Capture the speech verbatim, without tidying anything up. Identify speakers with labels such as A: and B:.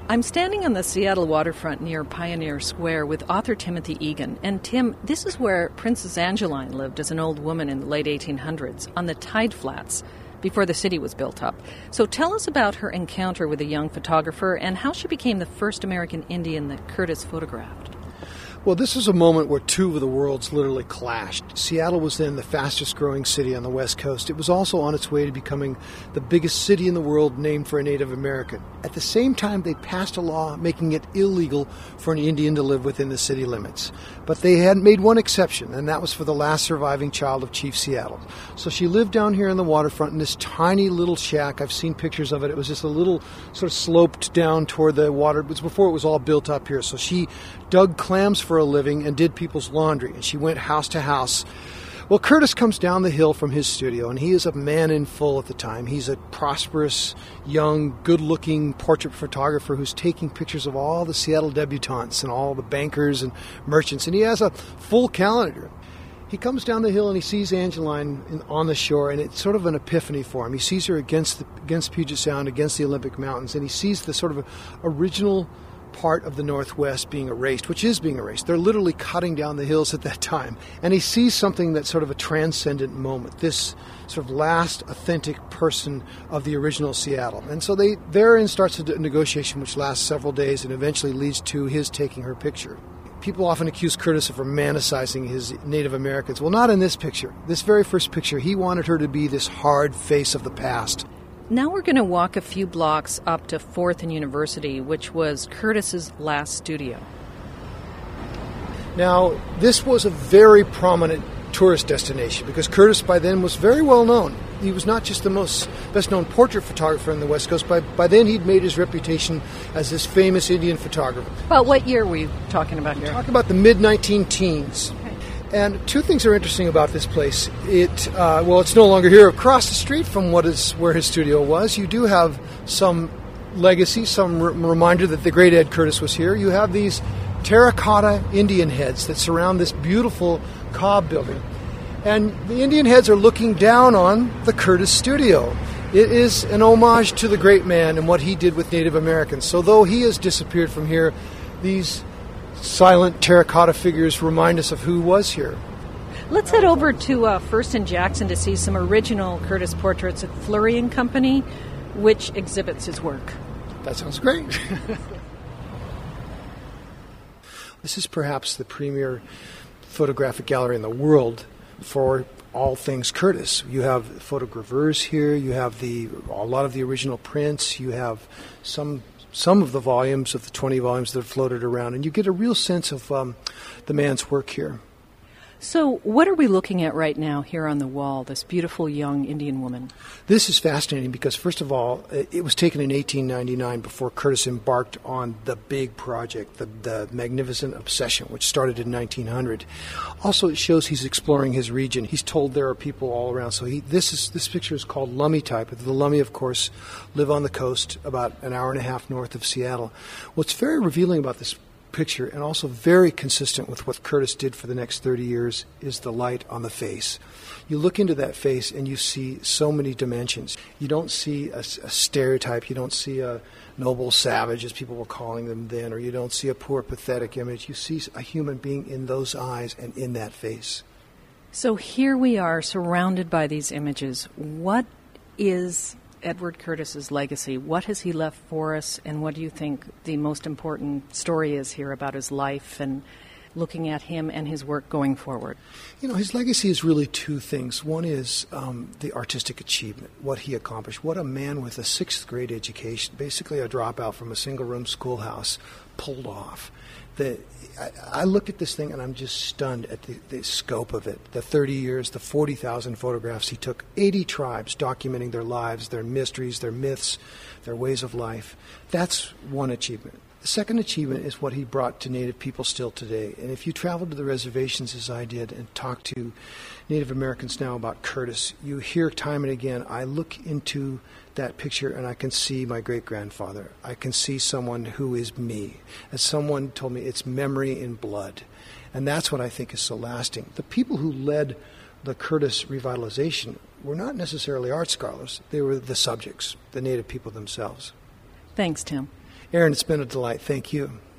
A: I'm standing on the Seattle waterfront near Pioneer Square with author Timothy Egan. And Tim, this is where Princess Angeline lived as an old woman in the late eighteen hundreds, on the tide flats, before the city was built up. So tell us about her encounter with a young photographer and how she became the first American Indian that Curtis photographed.
B: Well, this is a moment where two of the worlds literally clashed. Seattle was then the fastest growing city on the West Coast. It was also on its way to becoming the biggest city in the world named for a Native American. At the same time, they passed a law making it illegal for an Indian to live within the city limits. But they had made one exception, and that was for the last surviving child of Chief Seattle. So she lived down here in the waterfront in this tiny little shack. I've seen pictures of it. It was just a little sort of sloped down toward the water. It was before it was all built up here. So she dug clams for a living and did people's laundry, and she went house to house. Well, Curtis comes down the hill from his studio, and he is a man in full at the time. He's a prosperous, young, good-looking portrait photographer who's taking pictures of all the Seattle debutantes and all the bankers and merchants, and he has a full calendar. He comes down the hill and he sees Angeline in, on the shore, and it's sort of an epiphany for him. He sees her against the, against Puget Sound, against the Olympic Mountains, and he sees the sort of original part of the Northwest being erased, which is being erased. They're literally cutting down the hills at that time. And he sees something that's sort of a transcendent moment, this sort of last authentic person of the original Seattle. And so they therein starts a negotiation which lasts several days and eventually leads to his taking her picture. People often accuse Curtis of romanticizing his Native Americans. Well, not in this picture. This very first picture, he wanted her to be this hard face of the past.
A: Now we're going to walk a few blocks up to fourth and University, which was Curtis's last studio.
B: Now, this was a very prominent tourist destination because Curtis by then was very well known. He was not just the most best-known portrait photographer in the West Coast. By, by then he'd made his reputation as this famous Indian photographer.
A: Well, what year were you talking about here?
B: We're talking about the mid nineteen teens. And two things are interesting about this place. It, uh, well, it's no longer here. Across the street from what is where his studio was, you do have some legacy, some r- reminder that the great Ed Curtis was here. You have these terracotta Indian heads that surround this beautiful Cobb building. And the Indian heads are looking down on the Curtis studio. It is an homage to the great man and what he did with Native Americans. So though he has disappeared from here, these silent terracotta figures remind us of who was here.
A: Let's head over to uh, First and Jackson to see some original Curtis portraits at Fleury and Company, which exhibits his work.
B: That sounds great. This is perhaps the premier photographic gallery in the world for all things Curtis. You have photographers here, you have the a lot of the original prints, you have some some of the volumes of the twenty volumes that have floated around, and you get a real sense of um, the man's work here.
A: So what are we looking at right now here on the wall, this beautiful young Indian woman?
B: This is fascinating because, first of all, it was taken in eighteen ninety-nine before Curtis embarked on the big project, the, the Magnificent Obsession, which started in nineteen hundred. Also, it shows he's exploring his region. He's told there are people all around. So he, this is this picture is called Lummi type. The Lummi, of course, live on the coast about an hour and a half north of Seattle. What's very revealing about this picture, and also very consistent with what Curtis did for the next thirty years, is the light on the face. You look into that face and you see so many dimensions. You don't see a, a stereotype. You don't see a noble savage, as people were calling them then, or you don't see a poor, pathetic image. You see a human being in those eyes and in that face.
A: So here we are surrounded by these images. What is Edward Curtis's legacy? What has he left for us, and what do you think the most important story is here about his life and looking at him and his work going forward?
B: You know, his legacy is really two things. One is um, the artistic achievement, what he accomplished, what a man with a sixth grade education, basically a dropout from a single-room schoolhouse, pulled off. The, I, I look at this thing and I'm just stunned at the, the scope of it. The thirty years, the forty thousand photographs he took, eighty tribes documenting their lives, their mysteries, their myths, their ways of life. That's one achievement. The second achievement is what he brought to Native people still today. And if you travel to the reservations as I did and talk to Native Americans now about Curtis, you hear time and again, I look into that picture and I can see my great-grandfather. I can see someone who is me. As someone told me, it's memory in blood. And that's what I think is so lasting. The people who led the Curtis revitalization were not necessarily art scholars. They were the subjects, the Native people themselves.
A: Thanks, Tim.
B: Aaron, it's been a delight. Thank you.